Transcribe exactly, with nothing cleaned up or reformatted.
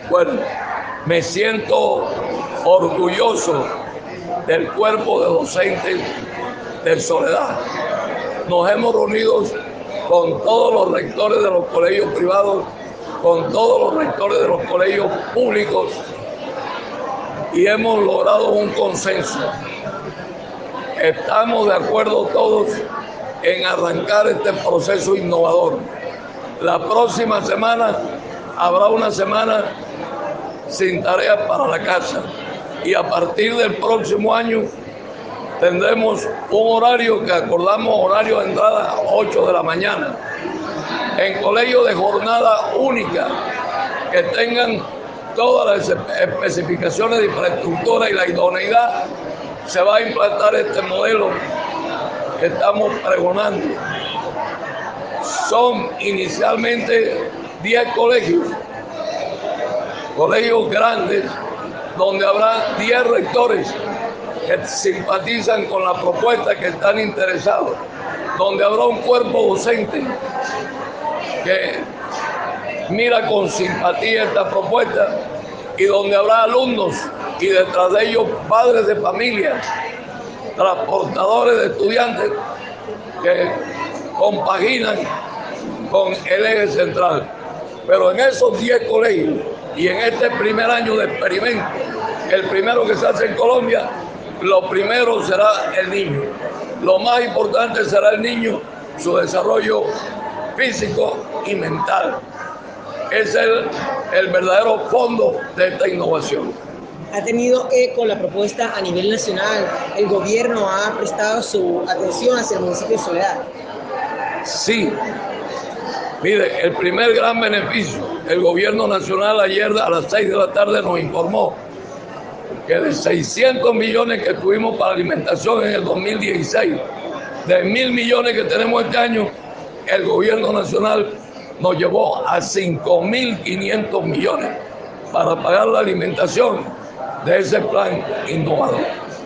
Bueno, me siento orgulloso del cuerpo de docentes de Soledad. Nos hemos reunido con todos los rectores de los colegios privados, con todos los rectores de los colegios públicos y hemos logrado un consenso. Estamos de acuerdo todos en arrancar este proceso innovador. La próxima semana habrá una semana sin tareas para la casa y a partir del próximo año tendremos un horario que acordamos, horario de entrada a ocho de la mañana. En colegios de jornada única que tengan todas las especificaciones de infraestructura y la idoneidad, se va a implantar este modelo que estamos pregonando. Son inicialmente diez colegios, colegios grandes, donde habrá diez rectores que simpatizan con la propuesta, que están interesados, donde habrá un cuerpo docente que mira con simpatía esta propuesta y donde habrá alumnos y detrás de ellos padres de familia, transportadores de estudiantes que compaginan con el eje central. Pero en esos diez colegios y en este primer año de experimento, el primero que se hace en Colombia, lo primero será el niño. Lo más importante será el niño, su desarrollo físico y mental. Es el, el verdadero fondo de esta innovación. ¿Ha tenido eco la propuesta a nivel nacional? ¿El gobierno ha prestado su atención hacia el municipio de Soledad? Sí. Mire, el primer gran beneficio, el gobierno nacional ayer a las seis de la tarde nos informó que de seiscientos millones que tuvimos para alimentación en el dos mil dieciséis, de mil millones que tenemos este año, el gobierno nacional nos llevó a cinco mil quinientos millones para pagar la alimentación de ese plan innovador.